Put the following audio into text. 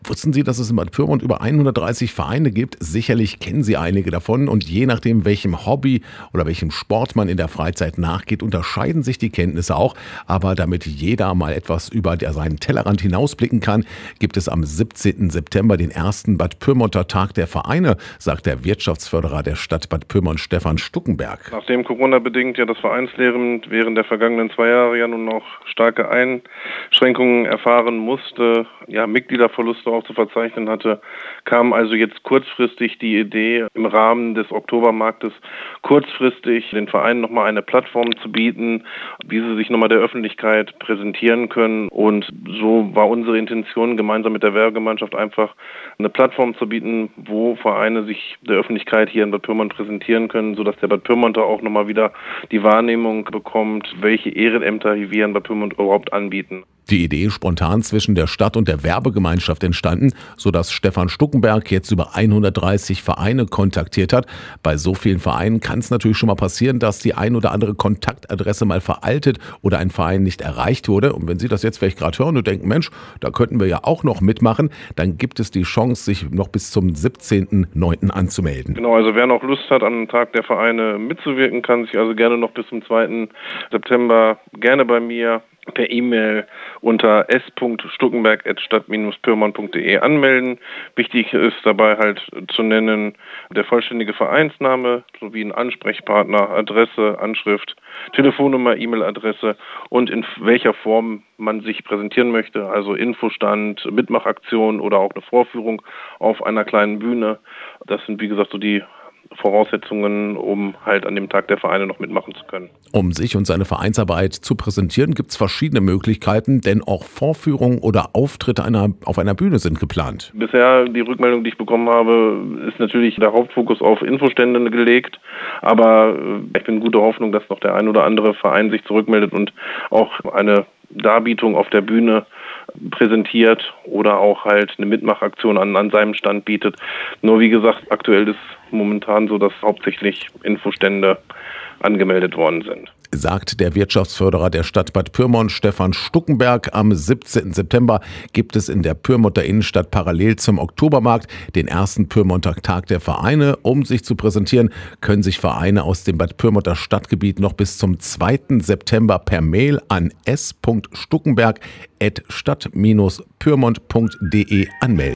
Wussten Sie, dass es in Bad Pyrmont über 130 Vereine gibt? Sicherlich kennen Sie einige davon und je nachdem, welchem Hobby oder welchem Sport man in der Freizeit nachgeht, unterscheiden sich die Kenntnisse auch. Aber damit jeder mal etwas über seinen Tellerrand hinausblicken kann, gibt es am 17. September den ersten Bad Pyrmonter Tag der Vereine, sagt der Wirtschaftsförderer der Stadt Bad Pyrmont, Stefan Stuckenberg. Nachdem Corona-bedingt ja das Vereinsleben während der vergangenen 2 Jahre ja nun noch starke Einschränkungen erfahren musste, Mitgliederverluste auch zu verzeichnen hatte, kam also jetzt kurzfristig die Idee, im Rahmen des Oktobermarktes kurzfristig den Vereinen nochmal eine Plattform zu bieten, wie sie sich nochmal der Öffentlichkeit präsentieren können. Und so war unsere Intention, gemeinsam mit der Werbegemeinschaft einfach eine Plattform zu bieten, wo Vereine sich der Öffentlichkeit hier in Bad Pyrmont präsentieren können, sodass der Bad Pyrmonter auch nochmal wieder die Wahrnehmung bekommt, welche Ehrenämter wir in Bad Pyrmont überhaupt anbieten. Die Idee ist spontan zwischen der Stadt und der Werbegemeinschaft entstanden, sodass Stefan Stuckenberg jetzt über 130 Vereine kontaktiert hat. Bei so vielen Vereinen kann es natürlich schon mal passieren, dass die ein oder andere Kontaktadresse mal veraltet oder ein Verein nicht erreicht wurde. Und wenn Sie das jetzt vielleicht gerade hören und denken, Mensch, da könnten wir ja auch noch mitmachen, dann gibt es die Chance, sich noch bis zum 17.09. anzumelden. Genau, also wer noch Lust hat, am Tag der Vereine mitzuwirken, kann sich also gerne noch bis zum 2. September gerne bei mir per E-Mail unter s.stuckenberg@stadt-pyrmont.de anmelden. Wichtig ist dabei halt zu nennen der vollständige Vereinsname sowie ein Ansprechpartner, Adresse, Anschrift, Telefonnummer, E-Mail-Adresse und in welcher Form man sich präsentieren möchte, also Infostand, Mitmachaktion oder auch eine Vorführung auf einer kleinen Bühne. Das sind wie gesagt so die Voraussetzungen, um halt an dem Tag der Vereine noch mitmachen zu können. Um sich und seine Vereinsarbeit zu präsentieren, gibt es verschiedene Möglichkeiten, denn auch Vorführungen oder Auftritte auf einer Bühne sind geplant. Bisher, die Rückmeldung, die ich bekommen habe, ist natürlich der Hauptfokus auf Infostände gelegt, aber ich bin guter Hoffnung, dass noch der ein oder andere Verein sich zurückmeldet und auch eine Darbietung auf der Bühne präsentiert oder auch halt eine Mitmachaktion an seinem Stand bietet. Nur wie gesagt, aktuell ist momentan so, dass hauptsächlich Infostände angemeldet worden sind. Sagt der Wirtschaftsförderer der Stadt Bad Pyrmont, Stefan Stuckenberg. Am 17. September gibt es in der Pyrmonter Innenstadt parallel zum Oktobermarkt den ersten Pyrmonter Tag der Vereine. Um sich zu präsentieren, können sich Vereine aus dem Bad Pyrmonter Stadtgebiet noch bis zum 2. September per Mail an s.stuckenberg@stadt-pyrmont.de anmelden.